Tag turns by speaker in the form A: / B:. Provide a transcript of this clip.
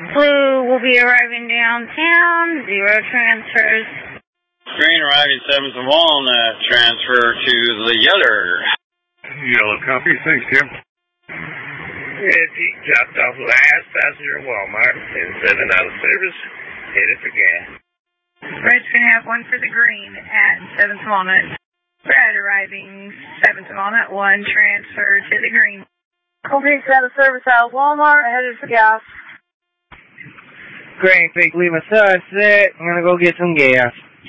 A: Blue will be arriving downtown, 0 transfers.
B: Green arriving 7th and Walnut, transfer to the Yeller.
C: Yellow copy, thanks, Tim.
D: Red Peak dropped off last passenger at Walmart, 10-7 out of service, headed for gas.
A: Red's going to have 1 for the green at 7th Walnut. Red arriving 7th Walnut, 1 transfer to the green.
E: Cold Peak's out of service out of Walmart, headed for gas.
F: Green Peak, Lima Sunset, I'm going to go get some gas.